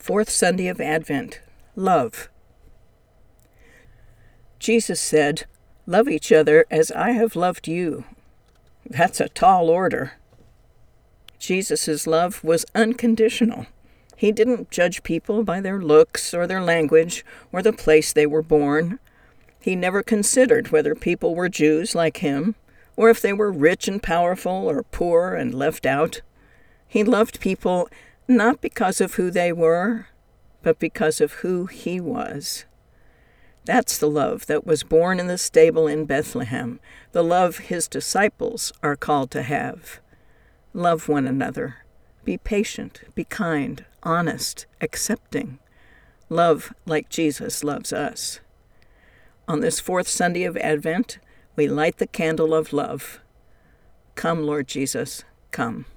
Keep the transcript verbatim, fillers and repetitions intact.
Fourth Sunday of Advent. Love. Jesus said, "Love each other as I have loved you." That's a tall order. Jesus' love was unconditional. He didn't judge people by their looks or their language or the place they were born. He never considered whether people were Jews like him or if they were rich and powerful or poor and left out. He loved people not because of who they were, but because of who he was. That's the love that was born in the stable in Bethlehem, the love his disciples are called to have. Love one another. Be patient, be kind, honest, accepting. Love like Jesus loves us. On this fourth Sunday of Advent, we light the candle of love. Come, Lord Jesus, come.